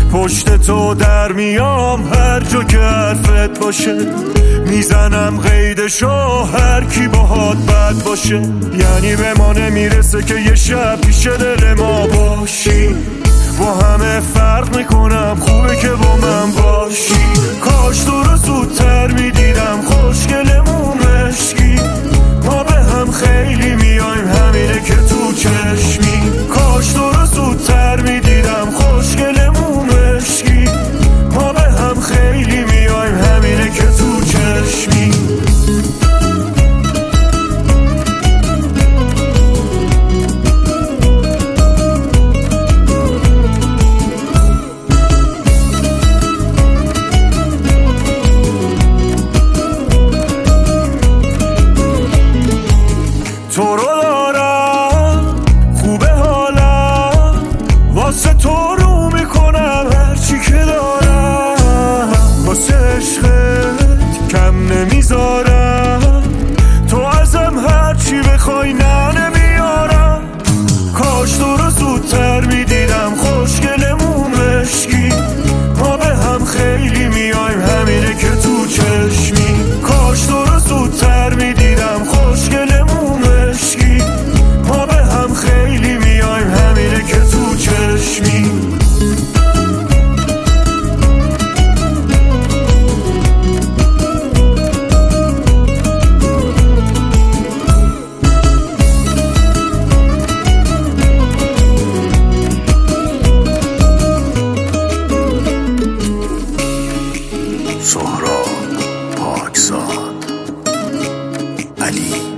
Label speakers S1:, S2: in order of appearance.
S1: پشت تو در میام هر جا که حرفت باشه، میزنم قیدشو هر کی باهات بد باشه. یعنی به ما نمیرسه که یه شب پیش دل ما باشی، با همه فرق میکنم خوبه که با من باشی. کاش تو رو زودتر میدیدم خوشگلمون مشکی، ما به هم خیلی میایم همینه که تو چشمی. کاش تو رو زودتر میدیدم خوشگلمون مشکی، ما به هم خیلی میایم همینه که تو چشمی. تو رو دارم خوبه حالم، واسه تو رو میکنم هرچی که دارم، واسه عشقت کم نمیذارم، تو ازم هرچی بخوای نه نمیارم. کاش تو رو زودتر میدیدم خوشگلمون مشکی، ما به هم خیلی میایم همینه که تو چشمی. کاش تو رو زودتر میدیدم خوشگلمون مشکی، ما به هم خیلی میایم همینه که تو چشمی.
S2: سهراب پاکزاد علی